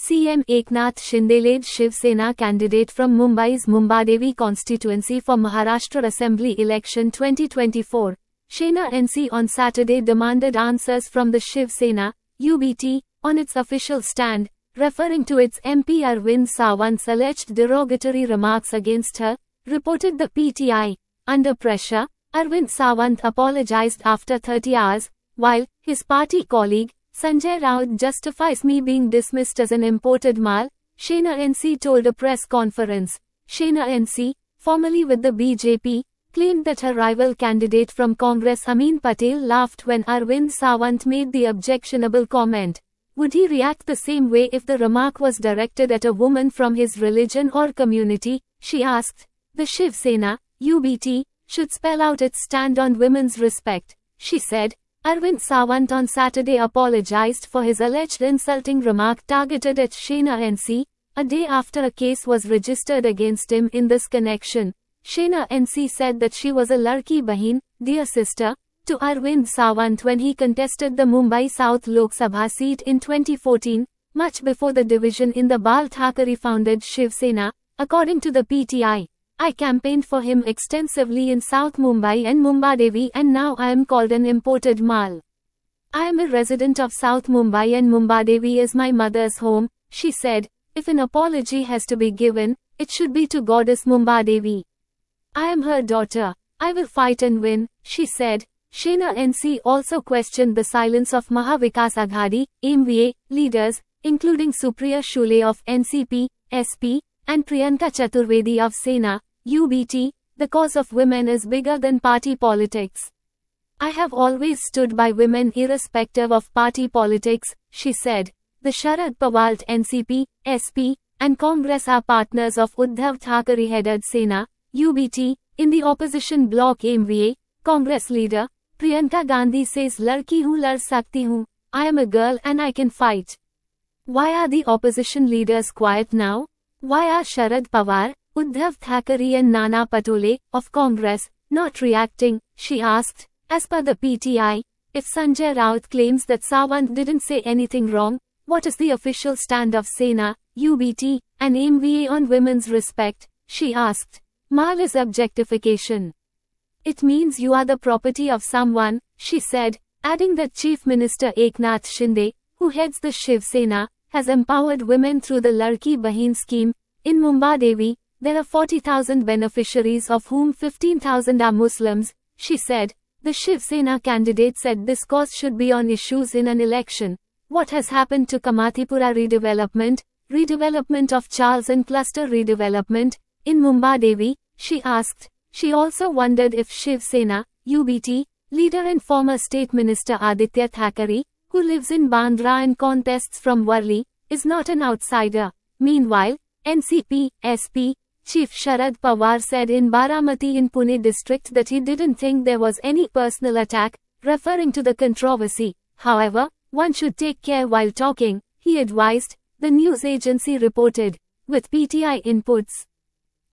CM Eknath Shinde-led Shiv Sena candidate from Mumbai's Mumbadevi constituency for Maharashtra Assembly election 2024, Shena NC on Saturday demanded answers from the Shiv Sena, UBT, on its official stand, referring to its MP Arvind Sawant's alleged derogatory remarks against her, reported the PTI. Under pressure, Arvind Sawant apologized after 30 hours, while his party colleague, Sanjay Raut justifies me being dismissed as an imported mal, Shena NC told a press conference. Shena NC, formerly with the BJP, claimed that her rival candidate from Congress Amin Patel laughed when Arvind Sawant made the objectionable comment. Would he react the same way if the remark was directed at a woman from his religion or community, she asked. The Shiv Sena, UBT, should spell out its stand on women's respect, she said. Arvind Sawant on Saturday apologized for his alleged insulting remark targeted at Shena NC, a day after a case was registered against him in this connection. Shena NC said that she was a Larki Bahin, dear sister, to Arvind Sawant when he contested the Mumbai South Lok Sabha seat in 2014, much before the division in the Bal Thackeray-founded Shiv Sena, according to the PTI. I campaigned for him extensively in South Mumbai and Mumbadevi, and now I am called an imported mal. I am a resident of South Mumbai and Mumbadevi is my mother's home, she said. If an apology has to be given, it should be to Goddess Mumbadevi. I am her daughter. I will fight and win, she said. Shena NC also questioned the silence of Maha Vikas Aghadi, MVA, leaders, including Supriya Shule of NCP, SP, and Priyanka Chaturvedi of Sena, UBT. The cause of women is bigger than party politics. I have always stood by women irrespective of party politics, she said. The Sharad Pawar NCP, SP, and Congress are partners of Uddhav Thackeray-headed Sena, UBT. In the opposition bloc MVA, Congress leader, Priyanka Gandhi says Larki hu lar sakti hu, I am a girl and I can fight. Why are the opposition leaders quiet now? Why are Sharad Pawar, Uddhav Thackeray and Nana Patole, of Congress, not reacting, she asked. As per the PTI, if Sanjay Raut claims that Sawant didn't say anything wrong, what is the official stand of Sena, UBT, and MVA on women's respect, she asked. Mal is objectification. It means you are the property of someone, she said, adding that Chief Minister Eknath Shinde, who heads the Shiv Sena, has empowered women through the Larki Bahin scheme. In Mumbadevi, there are 40,000 beneficiaries of whom 15,000 are Muslims, she said. The Shiv Sena candidate said this cause should be on issues in an election. What has happened to Kamathipura redevelopment, redevelopment of Charles and cluster redevelopment, in Mumbadevi, she asked. She also wondered if Shiv Sena, UBT, leader and former State Minister Aditya Thackeray, who lives in Bandra and contests from Worli, is not an outsider. Meanwhile, NCP, SP, Chief Sharad Pawar said in Baramati in Pune district that he didn't think there was any personal attack, referring to the controversy. However, one should take care while talking, he advised, the news agency reported. With PTI inputs.